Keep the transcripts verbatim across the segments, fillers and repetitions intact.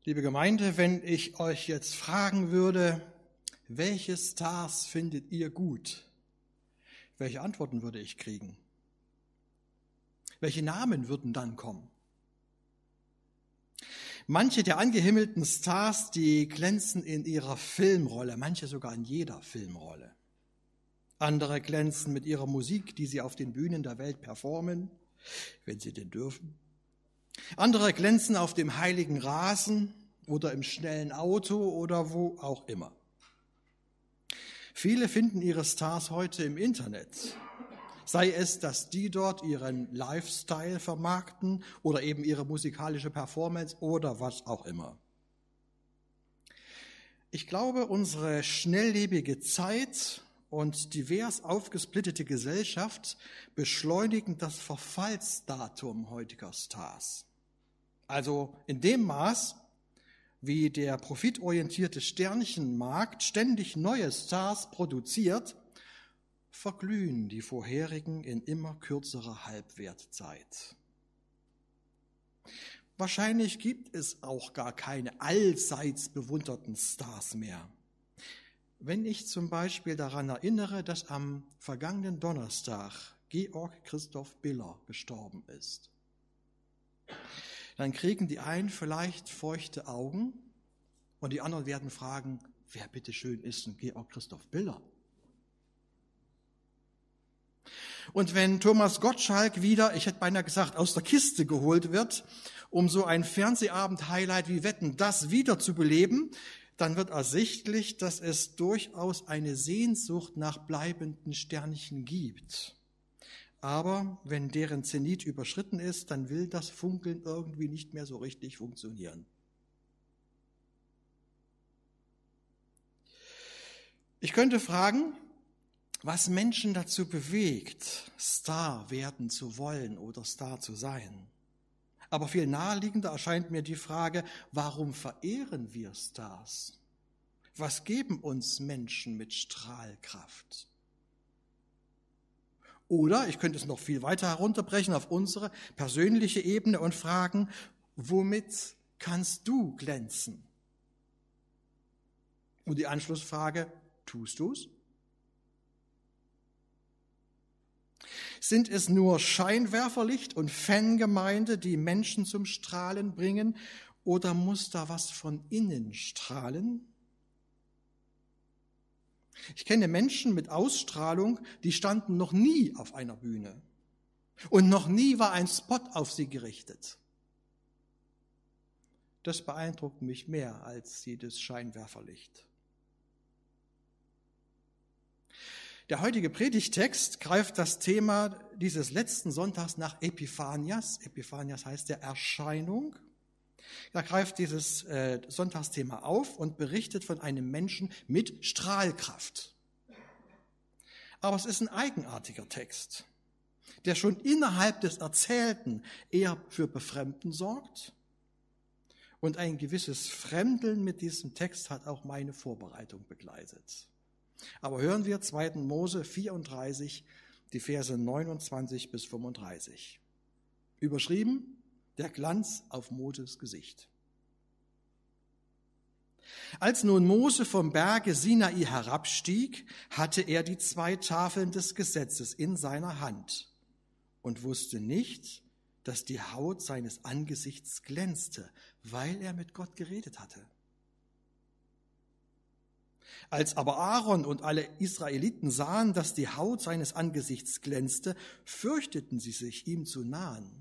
Liebe Gemeinde, wenn ich euch jetzt fragen würde, welche Stars findet ihr gut? Welche Antworten würde ich kriegen? Welche Namen würden dann kommen? Manche der angehimmelten Stars, die glänzen in ihrer Filmrolle, manche sogar in jeder Filmrolle. Andere glänzen mit ihrer Musik, die sie auf den Bühnen der Welt performen, wenn sie denn dürfen. Andere glänzen auf dem heiligen Rasen oder im schnellen Auto oder wo auch immer. Viele finden ihre Stars heute im Internet. Sei es, dass die dort ihren Lifestyle vermarkten oder eben ihre musikalische Performance oder was auch immer. Ich glaube, unsere schnelllebige Zeit und divers aufgesplittete Gesellschaft beschleunigen das Verfallsdatum heutiger Stars. Also in dem Maß, wie der profitorientierte Sternchenmarkt ständig neue Stars produziert, verglühen die vorherigen in immer kürzerer Halbwertzeit. Wahrscheinlich gibt es auch gar keine allseits bewunderten Stars mehr. Wenn ich zum Beispiel daran erinnere, dass am vergangenen Donnerstag Georg Christoph Biller gestorben ist, dann kriegen die einen vielleicht feuchte Augen und die anderen werden fragen, wer bitteschön ist denn Georg Christoph Biller? Und wenn Thomas Gottschalk wieder, ich hätte beinahe gesagt, aus der Kiste geholt wird, um so ein Fernsehabend-Highlight wie Wetten, das wieder zu beleben, dann wird ersichtlich, dass es durchaus eine Sehnsucht nach bleibenden Sternchen gibt. Aber wenn deren Zenit überschritten ist, dann will das Funkeln irgendwie nicht mehr so richtig funktionieren. Ich könnte fragen, was Menschen dazu bewegt, Star werden zu wollen oder Star zu sein. Aber viel naheliegender erscheint mir die Frage, warum verehren wir Stars? Was geben uns Menschen mit Strahlkraft? Oder ich könnte es noch viel weiter herunterbrechen auf unsere persönliche Ebene und fragen, womit kannst du glänzen? Und die Anschlussfrage, tust du's? Sind es nur Scheinwerferlicht und Fangemeinde, die Menschen zum Strahlen bringen, oder muss da was von innen strahlen? Ich kenne Menschen mit Ausstrahlung, die standen noch nie auf einer Bühne und noch nie war ein Spot auf sie gerichtet. Das beeindruckt mich mehr als jedes Scheinwerferlicht. Der heutige Predigtext greift das Thema dieses letzten Sonntags nach Epiphanias. Epiphanias heißt der Erscheinung. Er greift dieses äh, Sonntagsthema auf und berichtet von einem Menschen mit Strahlkraft. Aber es ist ein eigenartiger Text, der schon innerhalb des Erzählten eher für Befremden sorgt. Und ein gewisses Fremdeln mit diesem Text hat auch meine Vorbereitung begleitet. Aber hören wir zweiten Mose vierunddreißig, die Verse neunundzwanzig bis fünfunddreißig. Überschrieben, der Glanz auf Moses Gesicht. Als nun Mose vom Berge Sinai herabstieg, hatte er die zwei Tafeln des Gesetzes in seiner Hand und wusste nicht, dass die Haut seines Angesichts glänzte, weil er mit Gott geredet hatte. Als aber Aaron und alle Israeliten sahen, dass die Haut seines Angesichts glänzte, fürchteten sie sich, ihm zu nahen.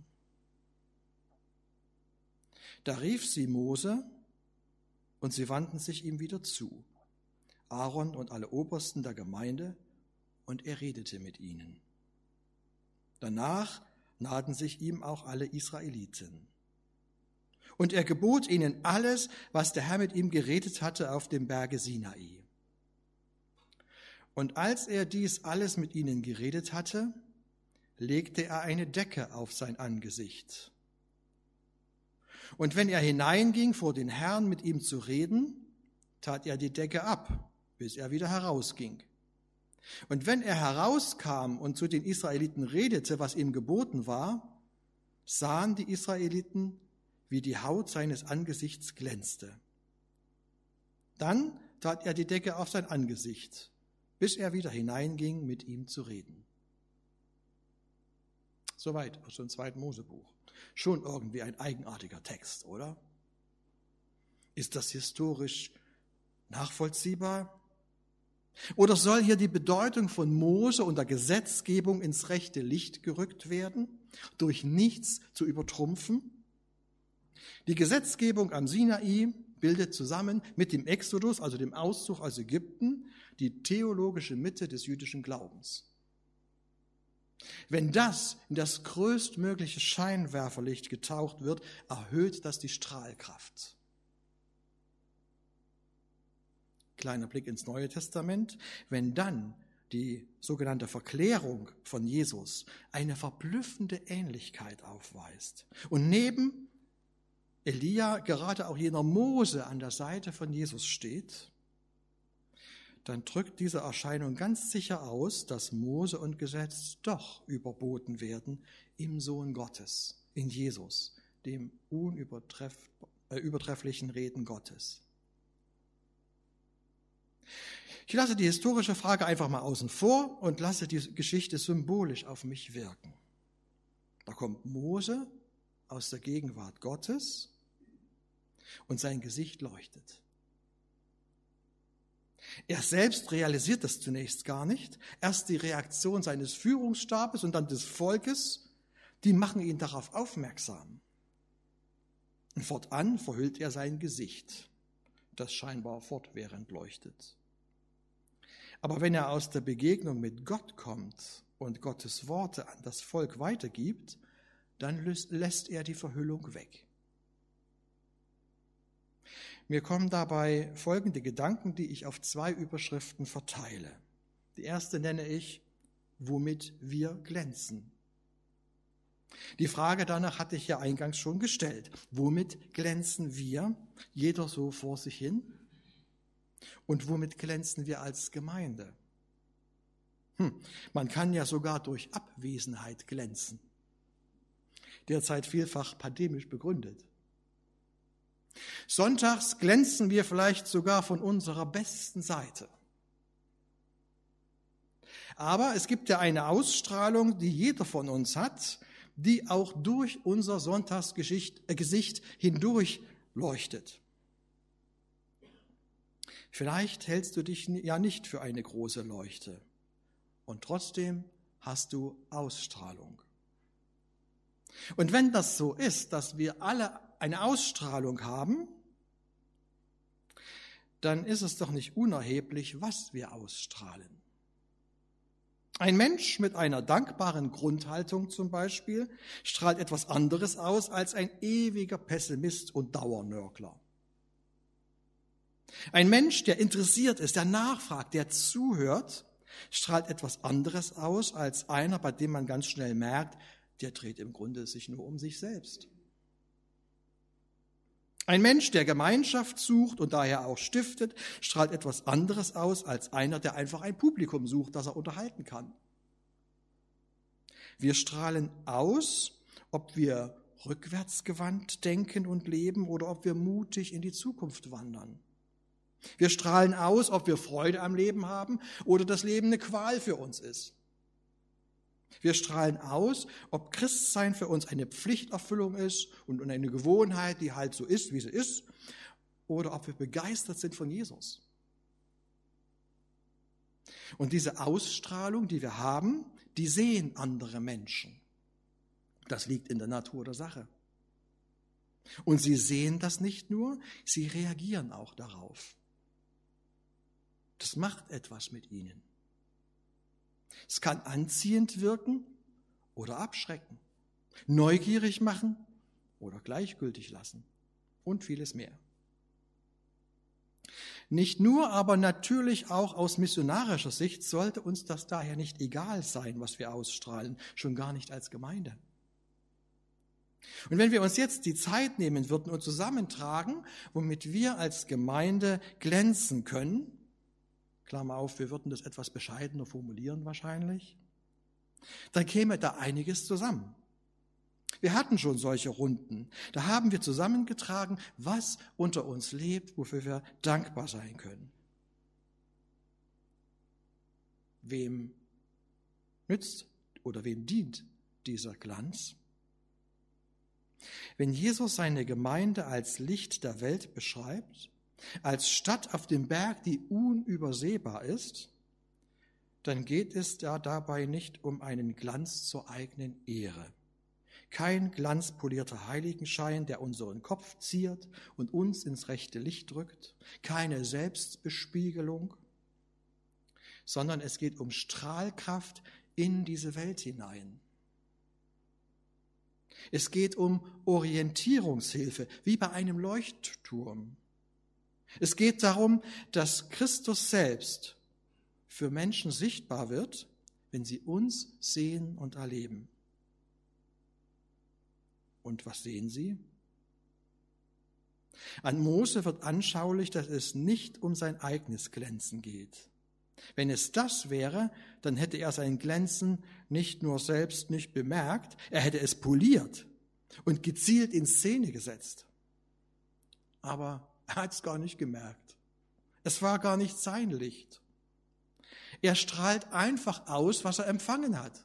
Da rief sie Mose, und sie wandten sich ihm wieder zu, Aaron und alle Obersten der Gemeinde, und er redete mit ihnen. Danach nahten sich ihm auch alle Israeliten. Und er gebot ihnen alles, was der Herr mit ihm geredet hatte auf dem Berge Sinai. Und als er dies alles mit ihnen geredet hatte, legte er eine Decke auf sein Angesicht. Und wenn er hineinging, vor den Herrn mit ihm zu reden, tat er die Decke ab, bis er wieder herausging. Und wenn er herauskam und zu den Israeliten redete, was ihm geboten war, sahen die Israeliten, wie die Haut seines Angesichts glänzte. Dann tat er die Decke auf sein Angesicht, bis er wieder hineinging, mit ihm zu reden. Soweit aus dem zweiten Mosebuch. Schon irgendwie ein eigenartiger Text, oder? Ist das historisch nachvollziehbar? Oder soll hier die Bedeutung von Mose und der Gesetzgebung ins rechte Licht gerückt werden, durch nichts zu übertrumpfen? Die Gesetzgebung am Sinai bildet zusammen mit dem Exodus, also dem Auszug aus Ägypten, die theologische Mitte des jüdischen Glaubens. Wenn das in das größtmögliche Scheinwerferlicht getaucht wird, erhöht das die Strahlkraft. Kleiner Blick ins Neue Testament. Wenn dann die sogenannte Verklärung von Jesus eine verblüffende Ähnlichkeit aufweist und neben Elia gerade auch jener Mose an der Seite von Jesus steht, dann drückt diese Erscheinung ganz sicher aus, dass Mose und Gesetz doch überboten werden im Sohn Gottes, in Jesus, dem unübertrefflichen Reden Gottes. Ich lasse die historische Frage einfach mal außen vor und lasse die Geschichte symbolisch auf mich wirken. Da kommt Mose aus der Gegenwart Gottes und sein Gesicht leuchtet. Er selbst realisiert das zunächst gar nicht. Erst die Reaktion seines Führungsstabes und dann des Volkes, die machen ihn darauf aufmerksam. Und fortan verhüllt er sein Gesicht, das scheinbar fortwährend leuchtet. Aber wenn er aus der Begegnung mit Gott kommt und Gottes Worte an das Volk weitergibt, dann lässt er die Verhüllung weg. Mir kommen dabei folgende Gedanken, die ich auf zwei Überschriften verteile. Die erste nenne ich, womit wir glänzen. Die Frage danach hatte ich ja eingangs schon gestellt. Womit glänzen wir, jeder so vor sich hin? Und womit glänzen wir als Gemeinde? Hm, man kann ja sogar durch Abwesenheit glänzen. Derzeit vielfach pandemisch begründet. Sonntags glänzen wir vielleicht sogar von unserer besten Seite. Aber es gibt ja eine Ausstrahlung, die jeder von uns hat, die auch durch unser Sonntagsgesicht hindurch leuchtet. Vielleicht hältst du dich ja nicht für eine große Leuchte und trotzdem hast du Ausstrahlung. Und wenn das so ist, dass wir alle eine Ausstrahlung haben, dann ist es doch nicht unerheblich, was wir ausstrahlen. Ein Mensch mit einer dankbaren Grundhaltung zum Beispiel strahlt etwas anderes aus als ein ewiger Pessimist und Dauernörgler. Ein Mensch, der interessiert ist, der nachfragt, der zuhört, strahlt etwas anderes aus als einer, bei dem man ganz schnell merkt, der dreht im Grunde sich nur um sich selbst. Ein Mensch, der Gemeinschaft sucht und daher auch stiftet, strahlt etwas anderes aus als einer, der einfach ein Publikum sucht, das er unterhalten kann. Wir strahlen aus, ob wir rückwärtsgewandt denken und leben oder ob wir mutig in die Zukunft wandern. Wir strahlen aus, ob wir Freude am Leben haben oder das Leben eine Qual für uns ist. Wir strahlen aus, ob Christsein für uns eine Pflichterfüllung ist und eine Gewohnheit, die halt so ist, wie sie ist, oder ob wir begeistert sind von Jesus. Und diese Ausstrahlung, die wir haben, die sehen andere Menschen. Das liegt in der Natur der Sache. Und sie sehen das nicht nur, sie reagieren auch darauf. Das macht etwas mit ihnen. Es kann anziehend wirken oder abschrecken, neugierig machen oder gleichgültig lassen und vieles mehr. Nicht nur, aber natürlich auch aus missionarischer Sicht sollte uns das daher nicht egal sein, was wir ausstrahlen, schon gar nicht als Gemeinde. Und wenn wir uns jetzt die Zeit nehmen würden und zusammentragen, womit wir als Gemeinde glänzen können, Klammer auf, wir würden das etwas bescheidener formulieren wahrscheinlich, dann käme da einiges zusammen. Wir hatten schon solche Runden. Da haben wir zusammengetragen, was unter uns lebt, wofür wir dankbar sein können. Wem nützt oder wem dient dieser Glanz? Wenn Jesus seine Gemeinde als Licht der Welt beschreibt, als Stadt auf dem Berg, die unübersehbar ist, dann geht es da dabei nicht um einen Glanz zur eigenen Ehre. Kein glanzpolierter Heiligenschein, der unseren Kopf ziert und uns ins rechte Licht drückt, keine Selbstbespiegelung, sondern es geht um Strahlkraft in diese Welt hinein. Es geht um Orientierungshilfe, wie bei einem Leuchtturm. Es geht darum, dass Christus selbst für Menschen sichtbar wird, wenn sie uns sehen und erleben. Und was sehen sie? An Mose wird anschaulich, dass es nicht um sein eigenes Glänzen geht. Wenn es das wäre, dann hätte er sein Glänzen nicht nur selbst nicht bemerkt, er hätte es poliert und gezielt in Szene gesetzt. Aber er hat es gar nicht gemerkt. Es war gar nicht sein Licht. Er strahlt einfach aus, was er empfangen hat.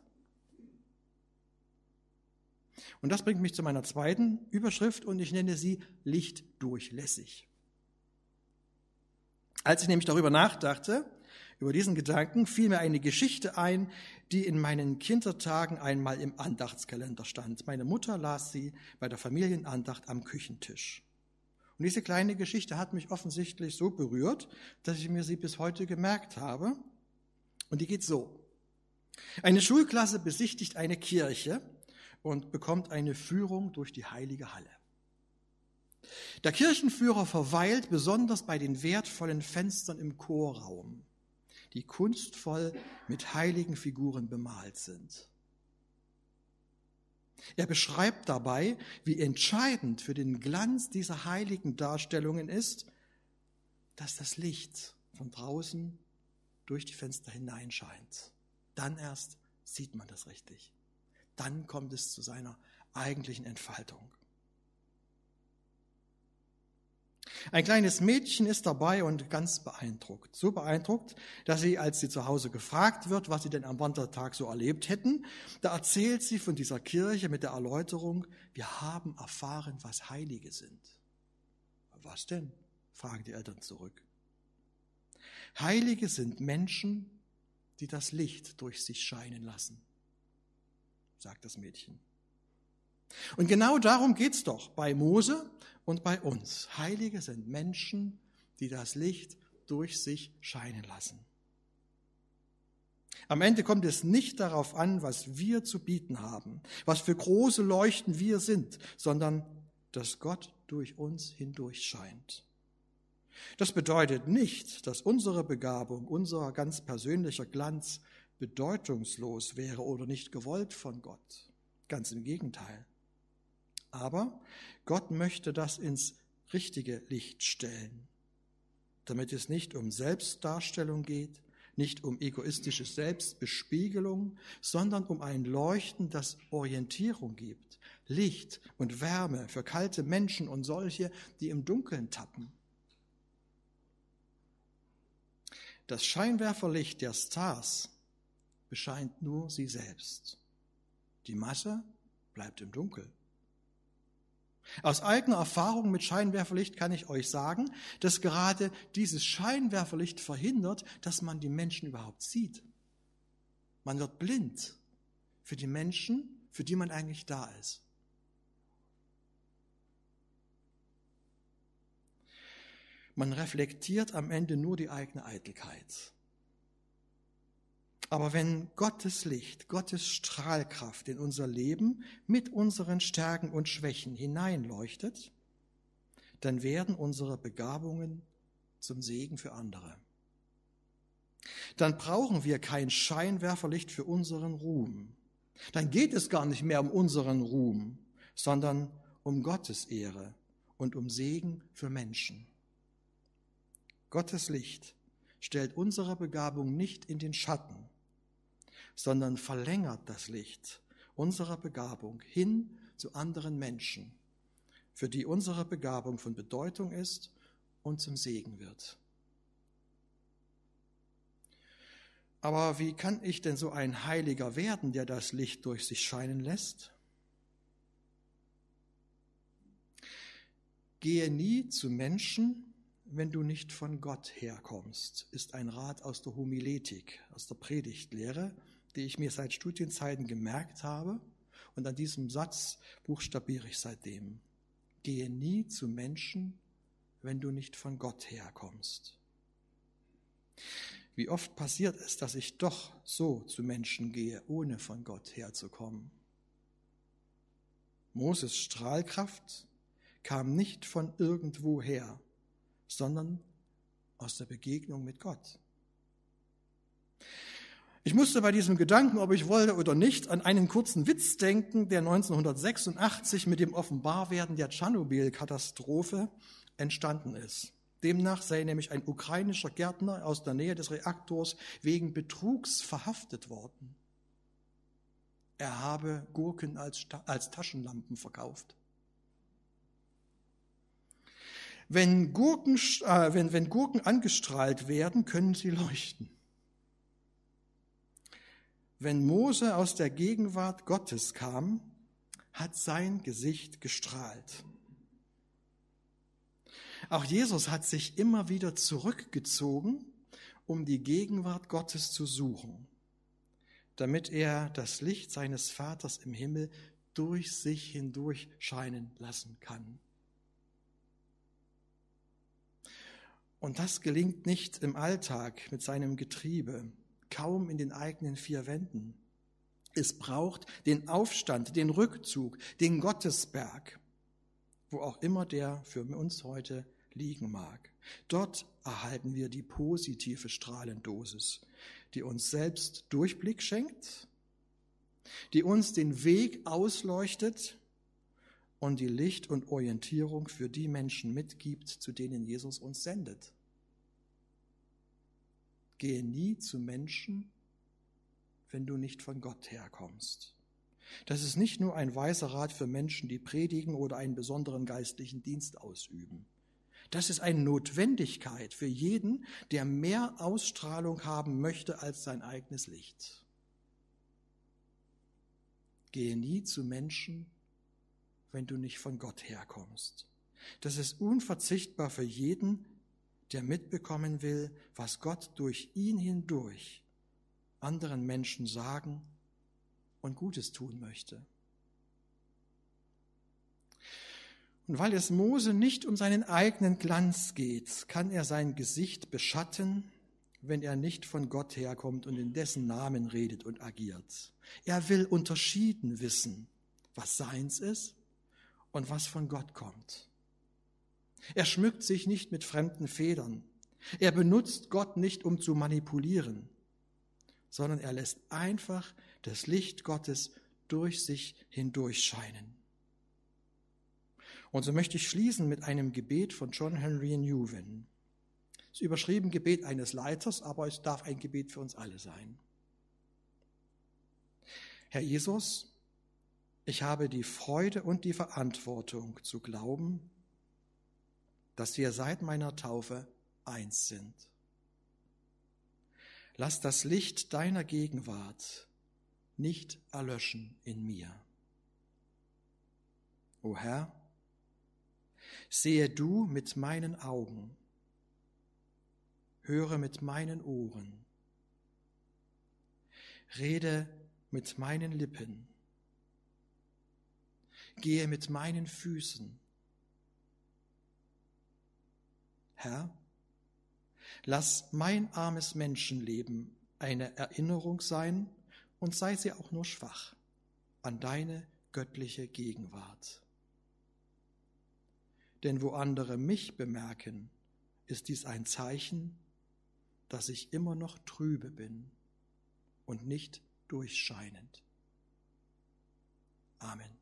Und das bringt mich zu meiner zweiten Überschrift und ich nenne sie lichtdurchlässig. Als ich nämlich darüber nachdachte, über diesen Gedanken, fiel mir eine Geschichte ein, die in meinen Kindertagen einmal im Andachtskalender stand. Meine Mutter las sie bei der Familienandacht am Küchentisch. Und diese kleine Geschichte hat mich offensichtlich so berührt, dass ich mir sie bis heute gemerkt habe. Und die geht so. Eine Schulklasse besichtigt eine Kirche und bekommt eine Führung durch die heilige Halle. Der Kirchenführer verweilt besonders bei den wertvollen Fenstern im Chorraum, die kunstvoll mit heiligen Figuren bemalt sind. Er beschreibt dabei, wie entscheidend für den Glanz dieser heiligen Darstellungen ist, dass das Licht von draußen durch die Fenster hineinscheint. Dann erst sieht man das richtig. Dann kommt es zu seiner eigentlichen Entfaltung. Ein kleines Mädchen ist dabei und ganz beeindruckt. So beeindruckt, dass sie, als sie zu Hause gefragt wird, was sie denn am Wandertag so erlebt hätten, da erzählt sie von dieser Kirche mit der Erläuterung, wir haben erfahren, was Heilige sind. Was denn? Fragen die Eltern zurück. Heilige sind Menschen, die das Licht durch sich scheinen lassen, sagt das Mädchen. Und genau darum geht's doch bei Mose und bei uns. Heilige sind Menschen, die das Licht durch sich scheinen lassen. Am Ende kommt es nicht darauf an, was wir zu bieten haben, was für große Leuchten wir sind, sondern dass Gott durch uns hindurch scheint. Das bedeutet nicht, dass unsere Begabung, unser ganz persönlicher Glanz bedeutungslos wäre oder nicht gewollt von Gott. Ganz im Gegenteil. Aber Gott möchte das ins richtige Licht stellen, damit es nicht um Selbstdarstellung geht, nicht um egoistische Selbstbespiegelung, sondern um ein Leuchten, das Orientierung gibt, Licht und Wärme für kalte Menschen und solche, die im Dunkeln tappen. Das Scheinwerferlicht der Stars bescheint nur sie selbst. Die Masse bleibt im Dunkeln. Aus eigener Erfahrung mit Scheinwerferlicht kann ich euch sagen, dass gerade dieses Scheinwerferlicht verhindert, dass man die Menschen überhaupt sieht. Man wird blind für die Menschen, für die man eigentlich da ist. Man reflektiert am Ende nur die eigene Eitelkeit. Aber wenn Gottes Licht, Gottes Strahlkraft in unser Leben mit unseren Stärken und Schwächen hineinleuchtet, dann werden unsere Begabungen zum Segen für andere. Dann brauchen wir kein Scheinwerferlicht für unseren Ruhm. Dann geht es gar nicht mehr um unseren Ruhm, sondern um Gottes Ehre und um Segen für Menschen. Gottes Licht stellt unsere Begabung nicht in den Schatten, sondern verlängert das Licht unserer Begabung hin zu anderen Menschen, für die unsere Begabung von Bedeutung ist und zum Segen wird. Aber wie kann ich denn so ein Heiliger werden, der das Licht durch sich scheinen lässt? Gehe nie zu Menschen, wenn du nicht von Gott herkommst, ist ein Rat aus der Homiletik, aus der Predigtlehre, die ich mir seit Studienzeiten gemerkt habe, und an diesem Satz buchstabiere ich seitdem. Gehe nie zu Menschen, wenn du nicht von Gott herkommst. Wie oft passiert es, dass ich doch so zu Menschen gehe, ohne von Gott herzukommen? Moses Strahlkraft kam nicht von irgendwo her, sondern aus der Begegnung mit Gott. Ich musste bei diesem Gedanken, ob ich wollte oder nicht, an einen kurzen Witz denken, der neunzehnhundertsechsundachtzig mit dem Offenbarwerden der Tschernobyl-Katastrophe entstanden ist. Demnach sei nämlich ein ukrainischer Gärtner aus der Nähe des Reaktors wegen Betrugs verhaftet worden. Er habe Gurken als, als Taschenlampen verkauft. Wenn Gurken, äh, wenn, wenn Gurken angestrahlt werden, können sie leuchten. Wenn Mose aus der Gegenwart Gottes kam, hat sein Gesicht gestrahlt. Auch Jesus hat sich immer wieder zurückgezogen, um die Gegenwart Gottes zu suchen, damit er das Licht seines Vaters im Himmel durch sich hindurch scheinen lassen kann. Und das gelingt nicht im Alltag mit seinem Getriebe, kaum in den eigenen vier Wänden. Es braucht den Aufstand, den Rückzug, den Gottesberg, wo auch immer der für uns heute liegen mag. Dort erhalten wir die positive Strahlendosis, die uns selbst Durchblick schenkt, die uns den Weg ausleuchtet und die Licht und Orientierung für die Menschen mitgibt, zu denen Jesus uns sendet. Gehe nie zu Menschen, wenn du nicht von Gott herkommst. Das ist nicht nur ein weiser Rat für Menschen, die predigen oder einen besonderen geistlichen Dienst ausüben. Das ist eine Notwendigkeit für jeden, der mehr Ausstrahlung haben möchte als sein eigenes Licht. Gehe nie zu Menschen, wenn du nicht von Gott herkommst. Das ist unverzichtbar für jeden, der mitbekommen will, was Gott durch ihn hindurch anderen Menschen sagen und Gutes tun möchte. Und weil es Mose nicht um seinen eigenen Glanz geht, kann er sein Gesicht beschatten, wenn er nicht von Gott herkommt und in dessen Namen redet und agiert. Er will unterschieden wissen, was seins ist und was von Gott kommt. Er schmückt sich nicht mit fremden Federn. Er benutzt Gott nicht, um zu manipulieren, sondern er lässt einfach das Licht Gottes durch sich hindurch scheinen. Und so möchte ich schließen mit einem Gebet von John Henry Newman. Es ist überschrieben Gebet eines Leiters, aber es darf ein Gebet für uns alle sein. Herr Jesus, ich habe die Freude und die Verantwortung zu glauben, dass wir seit meiner Taufe eins sind. Lass das Licht deiner Gegenwart nicht erlöschen in mir. O Herr, sehe du mit meinen Augen, höre mit meinen Ohren, rede mit meinen Lippen, gehe mit meinen Füßen. Herr, lass mein armes Menschenleben eine Erinnerung sein und sei sie auch nur schwach an deine göttliche Gegenwart. Denn wo andere mich bemerken, ist dies ein Zeichen, dass ich immer noch trübe bin und nicht durchscheinend. Amen.